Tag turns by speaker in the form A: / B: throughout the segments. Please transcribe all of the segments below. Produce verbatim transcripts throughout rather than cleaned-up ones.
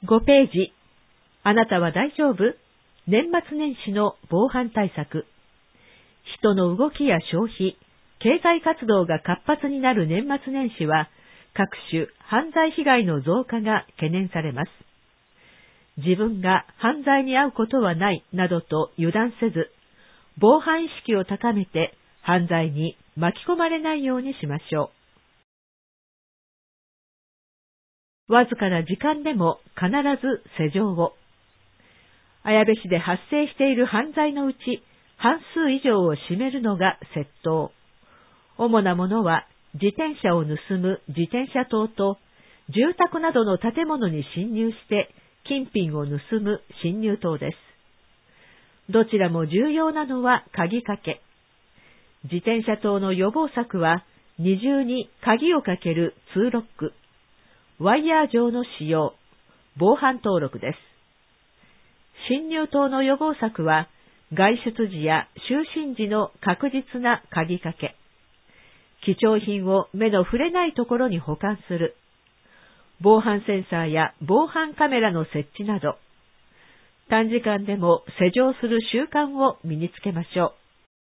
A: ごページ。あなたは大丈夫？年末年始の防犯対策。人の動きや消費、経済活動が活発になる年末年始は、各種犯罪被害の増加が懸念されます。自分が犯罪に遭うことはないなどと油断せず、防犯意識を高めて犯罪に巻き込まれないようにしましょう。わずかな時間でも必ず施錠を。綾部市で発生している犯罪のうち半数以上を占めるのが窃盗。主なものは自転車を盗む自転車盗と住宅などの建物に侵入して金品を盗む侵入盗です。どちらも重要なのは鍵かけ。自転車盗の予防策は二重に鍵をかけるツーロック。ワイヤー錠の使用、防犯登録です。侵入盗の予防策は、外出時や就寝時の確実な鍵かけ。貴重品を目の触れないところに保管する。防犯センサーや防犯カメラの設置など、短時間でも施錠する習慣を身につけましょう。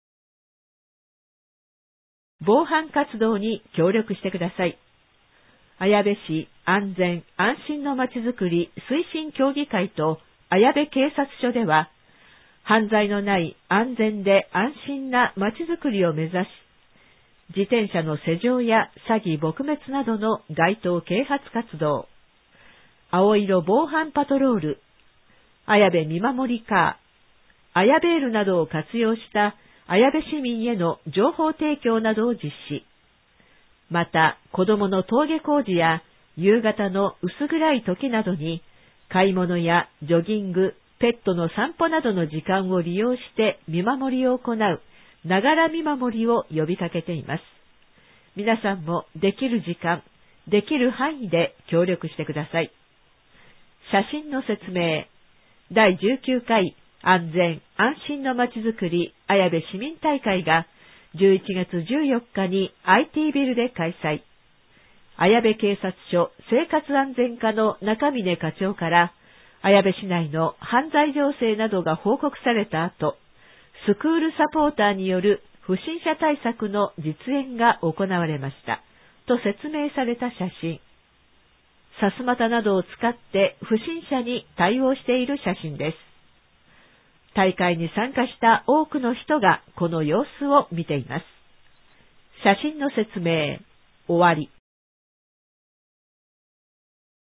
A: 防犯活動に協力してください。綾部市安全安心のまちづくり推進協議会と綾部警察署では、犯罪のない安全で安心なまちづくりを目指し、自転車の施錠や詐欺撲滅などの街頭啓発活動、青色防犯パトロール、綾部見守りカー、綾ベールなどを活用した綾部市民への情報提供などを実施。また、子供の登下校時や夕方の薄暗い時などに、買い物やジョギング、ペットの散歩などの時間を利用して見守りを行う、ながら見守りを呼びかけています。皆さんもできる時間、できる範囲で協力してください。写真の説明。だいじゅうきゅうかい安全安心のまちづくり綾部市民大会がじゅういちがつじゅうよっかに アイティー ビルで開催。綾部警察署生活安全課の中峰課長から綾部市内の犯罪情勢などが報告された後、スクールサポーターによる不審者対策の実演が行われました。と説明された写真。さすまたなどを使って不審者に対応している写真です。大会に参加した多くの人がこの様子を見ています。写真の説明、終わり。